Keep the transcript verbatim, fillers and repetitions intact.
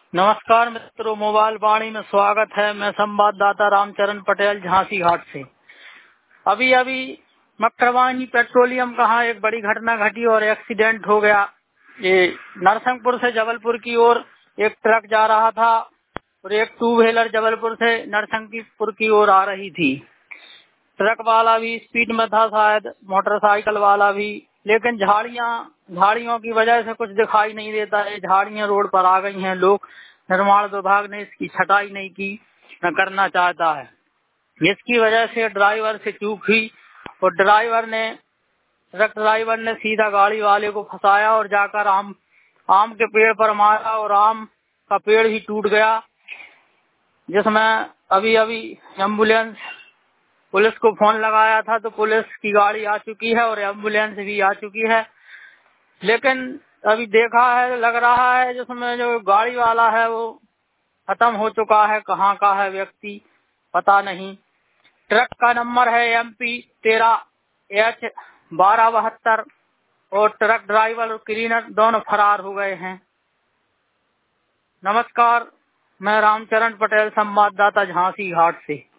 नमस्कार मित्रों, मोबाइल वाणी में स्वागत है। मैं संवाददाता रामचरण पटेल, झांसी घाट से। अभी अभी मक्करवानी पेट्रोलियम कहाँ एक बड़ी घटना घटी और एक्सीडेंट हो गया। ये नरसिंहपुर से जबलपुर की ओर एक ट्रक जा रहा था और एक टू व्हीलर जबलपुर से नरसिंहपुर की ओर आ रही थी। ट्रक वाला भी स्पीड में था, शायद मोटरसाइकिल वाला भी, लेकिन झाड़ियां झाड़ियों की वजह से कुछ दिखाई नहीं देता है। झाड़ियां रोड पर आ गई हैं। लोग निर्माण विभाग ने इसकी छटाई नहीं की, न करना चाहता है, जिसकी वजह से ड्राइवर से चूक हुई और ड्राइवर ने ट्रक ड्राइवर ने सीधा गाड़ी वाले को फंसाया और जाकर आम आम के पेड़ पर मारा और आम का पेड़ ही टूट गया, जिसमें अभी अभी एम्बुलेंस पुलिस को फोन लगाया था तो पुलिस की गाड़ी आ चुकी है और एम्बुलेंस भी आ चुकी है। लेकिन अभी देखा है, लग रहा है जिसमें जो गाड़ी वाला है वो खत्म हो चुका है। कहाँ का है व्यक्ति पता नहीं। ट्रक का नंबर है एम पी तेरह एच बारह बहत्तर और ट्रक ड्राइवर और क्लीनर दोनों फरार हो गए हैं। नमस्कार, मैं रामचरण पटेल, संवाददाता, झांसी घाट से।